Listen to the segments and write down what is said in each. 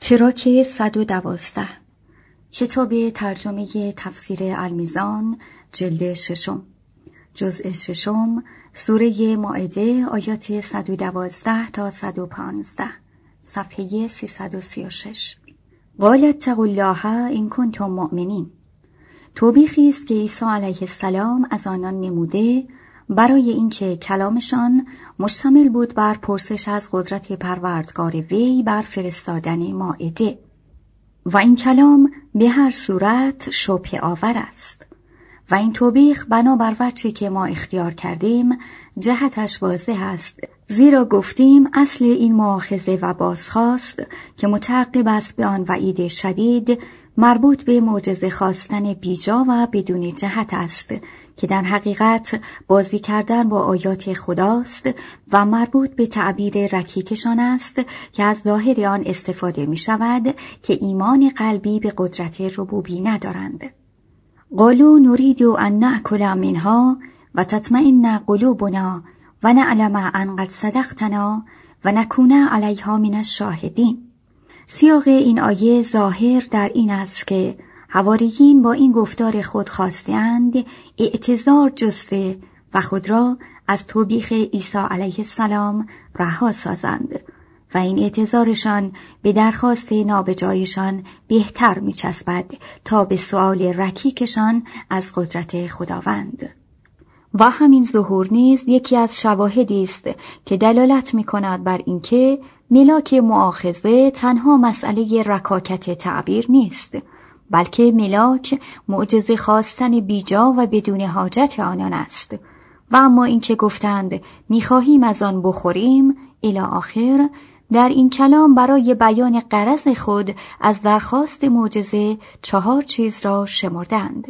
تراک 112 کتاب ترجمه تفسیر المیزان جلد 6 جزء 6 سوره مائده آیات 112 تا 115 صفحه 336. قال اتقوا الله ان کنتم مؤمنین. توبیخی است که عیسی علیه السلام از آنان نموده برای اینکه کلامشان مشتمل بود بر پرسش از قدرت پروردگار وی بر فرستادن مائده و این کلام به هر صورت شبهه آور است و این توبیخ بنابر وجهی که ما اختیار کردیم جهتش واضح است، زیرا گفتیم اصل این مؤاخذه و بازخواست که متعقب است به آن وعید شدید مربوط به معجزه خواستن بیجا و بدون جهت است که در حقیقت بازی کردن با آیات خداست و مربوط به تعبیر رکیکشان است که از ظاهر آن استفاده می شود که ایمان قلبی به قدرت ربوبی ندارند. قالوا نريد ان نأكل منها و تطمئن قلوبنا و نعلم ان قد صدقتنا و نكون علیها من الشاهدین. سیاق این آیه ظاهر در این است که حواریین با این گفتار خود خواستند اعتذار جسته و خود را از توبیخ عیسی علیه السلام رها سازند و این اعتذارشان به درخواست نابجایشان بهتر می‌چسبد تا به سؤال رکیکشان از قدرت خداوند. و همین ظهور نیز یکی از شواهدی است که دلالت می‌کند بر اینکه ملاک مؤاخذه تنها مسئله رکاکت تعبیر نیست، بلکه ملاک معجزه خواستن بیجا و بدون حاجت آنان است. و اما این که گفتند می‌خواهیم از آن بخوریم الی آخر، در این کلام برای بیان غرض خود از درخواست معجزه 4 چیز را شمردند.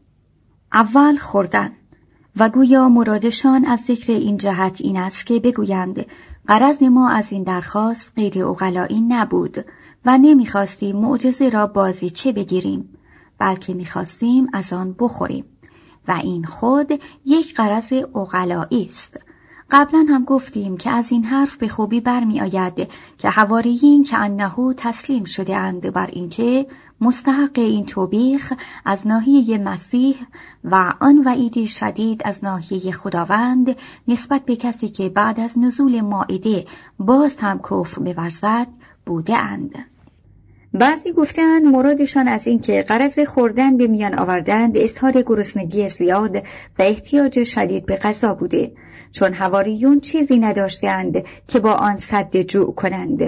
اول خوردن، و گویا مرادشان از ذکر این جهت این است که بگویند غرض ما از این درخواست غیر عقلائی نبود و نمیخواستیم معجزه را بازیچه بگیریم، بلکه میخواستیم از آن بخوریم و این خود یک غرض عقلائی است. قبلا هم گفتیم که از این حرف به خوبی برمی آید که حواریین که انه تسلیم شده اند بر اینکه مستحق این توبیخ از ناحیه مسیح و آن وعید شدید از ناحیه خداوند نسبت به کسی که بعد از نزول مائده باز هم کفر بورزد بوده اند. بعضی گفتند مرادشان از این که غرض خوردن به میان آوردن به اظهار گرسنگی زیاد و احتیاج شدید به غذا بوده، چون حواریون چیزی نداشتند که با آن سد جوع کنند.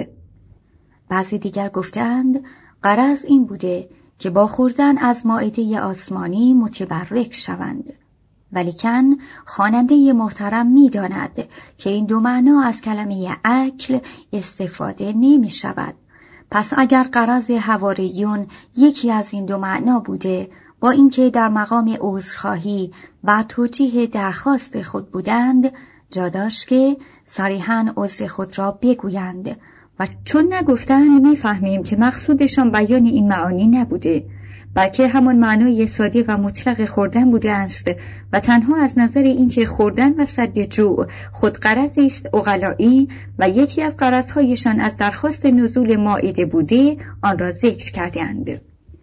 بعضی دیگر گفتند غرض این بوده که با خوردن از مائده آسمانی متبرک شوند. ولیکن خواننده محترم می داند که این دو معنا از کلمه اکل استفاده نمی شود. پس اگر غرض حواریون یکی از این دو معنا بوده، با اینکه در مقام عذرخواهی و توجیه درخواست خود بودند، جا داشت که صریحاً عذر خود را بگویند و چون نگفتند میفهمیم که مقصودشان بیان این معانی نبوده، بلکه همان معنای ساده و مطلق خوردن بوده است و تنها از نظر اینکه خوردن و سد جوع خود غرضی است عقلائی و یکی از غرضهایشان از درخواست نزول مائده بوده، آن را ذکر کردند.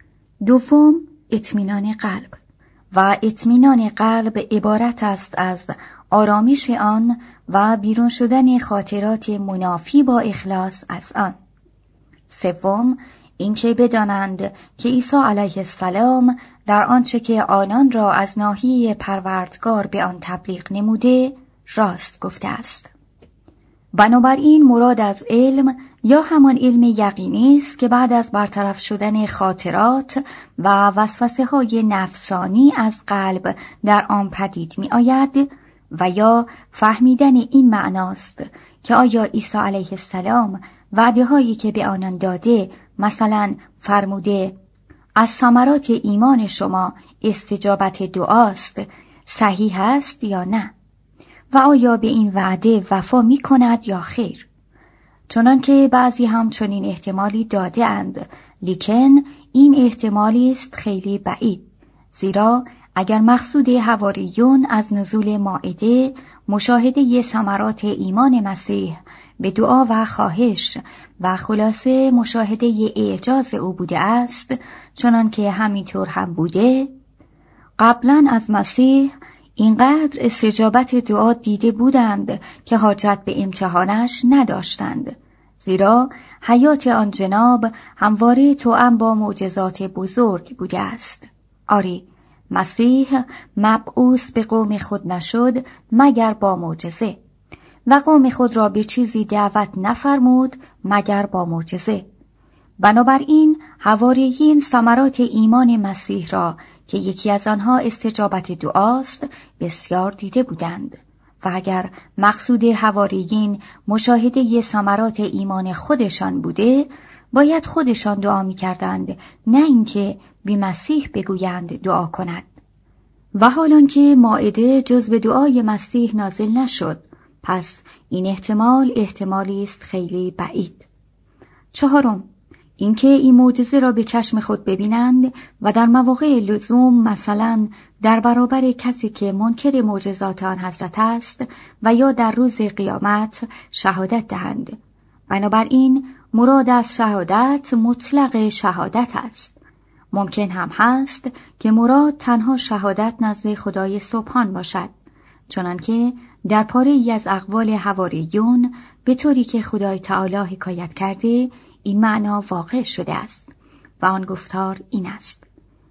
دوم، اطمینان قلب، و اطمینان قلب عبارت است از آرامش آن و بیرون شدن خاطرات منافی با اخلاص از آن. سوم، اینکه بدانند که عیسی علیه السلام در آنچه که آنان را از ناحیه پروردگار به آن تبلیغ نموده راست گفته است. بنابراین مراد از علم یا همان علم یقینی است که بعد از برطرف شدن خاطرات و وسوسه های نفسانی از قلب در آن پدید می آید، و یا فهمیدن این معناست که آیا عیسی علیه السلام وعده هایی که به آنان داده، مثلا فرموده از ثمرات ایمان شما استجابت دعاست، صحیح است یا نه، و آیا به این وعده وفا می کند یا خیر. چنان که بعضی همچنین احتمالی داده اند، لیکن این احتمالی است خیلی بعید، زیرا اگر مقصود حواریون از نزول مائده مشاهده ثمرات ایمان مسیح به دعا و خواهش و خلاصه مشاهده اعجاز او بوده است، چنان که همینطور هم بوده، قبلا از مسیح اینقدر استجابت دعا دیده بودند که حاجت به امتحانش نداشتند، زیرا حیات آن جناب همواره توأم با معجزات بزرگ بوده است. آری، مسیح مبعوث به قوم خود نشد مگر با معجزه، و قوم خود را به چیزی دعوت نفرمود مگر با معجزه. بنابراین حواریین ثمرات ایمان مسیح را که یکی از آنها استجابت دعاست بسیار دیده بودند، و اگر مقصود حواریین مشاهده ثمرات ایمان خودشان بوده، باید خودشان دعا می‌کردند، نه اینکه به مسیح بگویند دعا کند. و حالان که مائده جز به دعای مسیح نازل نشد، پس این احتمالی است خیلی بعید. 4. اینکه این معجزه را به چشم خود ببینند و در مواقع لزوم، مثلا در برابر کسی که منکر معجزات آن حضرت است و یا در روز قیامت، شهادت دهند. بنابراین مراد از شهادت مطلق شهادت است. ممکن هم هست که مراد تنها شهادت نزد خدای سبحان باشد، چنانکه در پاره ای از اقوال حواریون به طوری که خدای تعالی حکایت کرده این معنا واقع شده است، و آن گفتار این است: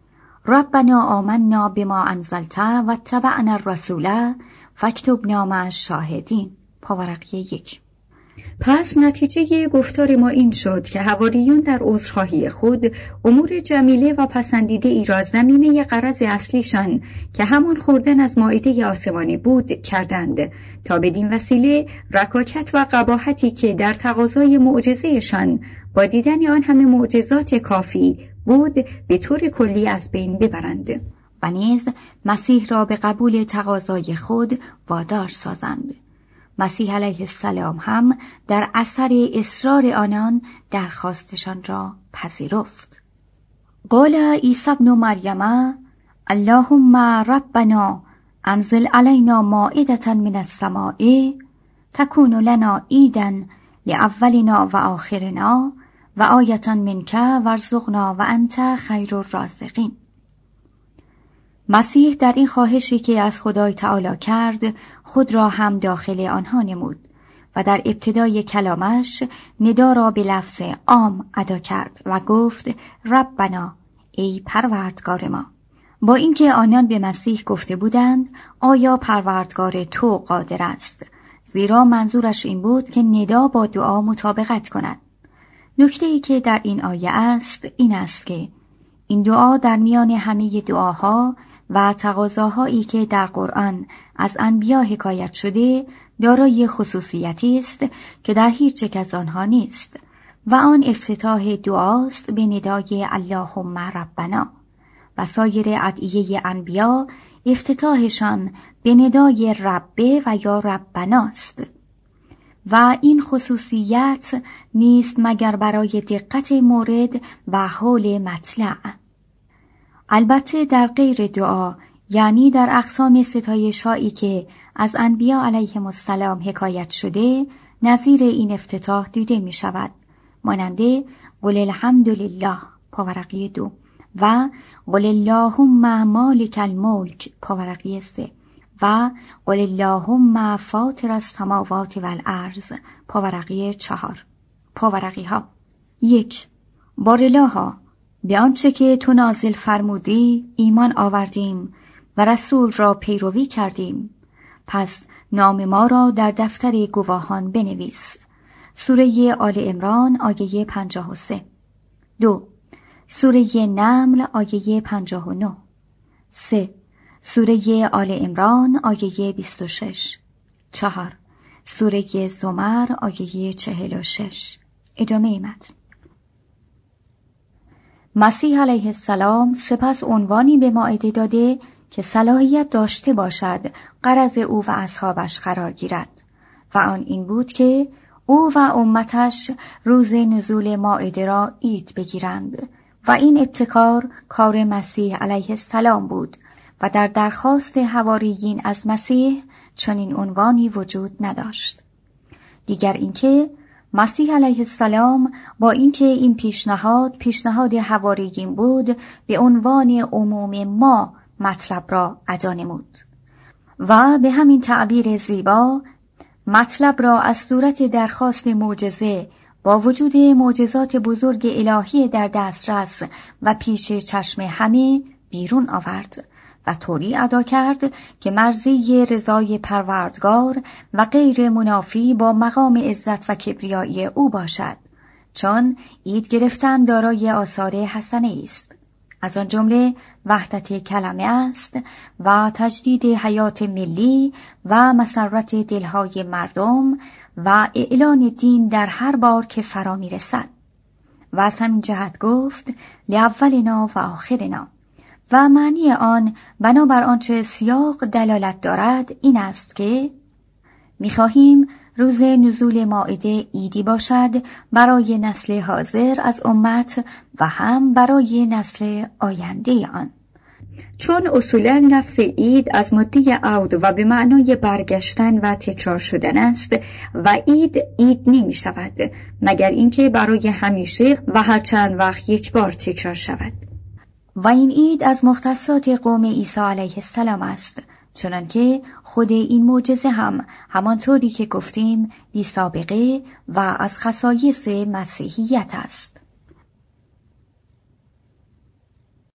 ربنا آمنا بما انزلت و اتبعنا الرسول فاکتبنا مع الشاهدین. پاورقی 1. پس نتیجه گفتار ما این شد که حواریون در عذرخواهی خود امور جمیله و پسندیده ای را زمینه غرض اصلیشان که همان خوردن از مائده آسمانی بود کردند، تا بدین وسیله رکاکت و قباحتی که در تقاضای معجزهشان با دیدن آن همه معجزات کافی بود به طور کلی از بین ببرند و نیز مسیح را به قبول تقاضای خود وادار سازند. مسیح علیه السلام هم در اثر اصرار آنان درخواستشان را پذیرفت. قال عیسی ابن مریم اللهم ربنا انزل علینا مائدة من السماء تکون لنا عیدا لأولنا و آخرنا و آیة منک وارزقنا و انت خیر الرازقین. مسیح در این خواهشی که از خدای تعالی کرد خود را هم داخل آنها نمود و در ابتدای کلامش ندا را به لفظ عام ادا کرد و گفت ربنا، ای پروردگار ما. با اینکه آنان به مسیح گفته بودند آیا پروردگار تو قادر است، زیرا منظورش این بود که ندا با دعا مطابقت کند. نکته‌ای که در این آیه است این است که این دعا در میان همه دعاها و تقاضاهایی که در قرآن از انبیا حکایت شده دارای خصوصیتی است که در هیچ یک از آنها نیست، و آن افتتاح دعاست به ندای اللهم ربنا، و سایر ادعیه انبیا افتتاحشان به ندای ربه و یا ربناست، و این خصوصیت نیست مگر برای دقت مورد و حول مطلع. البته در غیر دعا، یعنی در اقسام ستایش هایی که از انبیا علیهم السلام حکایت شده، نظیر این افتتاح دیده می شود، ماننده قل الحمدلله پاورقی 2 و قل اللهم مالک الملک پاورقی 3 و قل اللهم فاطر السماوات والارض پاورقی 4. پاورقی ها: 1. بارالها، به آنچه که تو نازل فرمودی ایمان آوردیم و رسول را پیروی کردیم، پس نام ما را در دفتر گواهان بنویس. سوره آل عمران آیه 53. 2. سوره نمل آیه 59. 3. سوره آل عمران آیه 26. 4. سوره زمر آیه 46. ادامه متن. مسیح علیه السلام سپس عنوانی به مائده داده که صلاحیت داشته باشد غرض او و اصحابش قرار گیرد، و آن این بود که او و امتش روز نزول مائده را عید بگیرند، و این ابتکار کار مسیح علیه السلام بود و در درخواست حواریین از مسیح چنین عنوانی وجود نداشت. دیگر اینکه مسیح علیه السلام با اینکه این پیشنهاد حواریین بود، به عنوان عموم ما مطلب را ادا نمود و به همین تعبیر زیبا مطلب را از صورت درخواست معجزه با وجود معجزات بزرگ الهی در دسترس و پیش چشم همه بیرون آورد و طوری ادا کرد که مرضی رضای پروردگار و غیر منافی با مقام عزت و کبریایی او باشد، چون عید گرفتن دارای آثار حسنه است. از آن جمله وحدت کلمه است و تجدید حیات ملی و مسرت دلهای مردم و اعلان دین در هر بار که فرا می رسد. و از همین جهت گفت لأولنا و آخرنا، و معنی آن بنابر آنچه سیاق دلالت دارد این است که می‌خواهیم روز نزول مائده عیدی باشد برای نسل حاضر از امت و هم برای نسل آینده آن، چون اصولا لفظ عید از ماده عود و به معنای برگشتن و تکرار شدن است و عید نمی شود مگر اینکه برای همیشه و هر چند وقت یک بار تکرار شود. و این عید از مختصات قوم عیسی علیه السلام است، چنانکه خود این معجزه هم همانطوری که گفتیم بی سابقه و از خصایص مسیحیت است.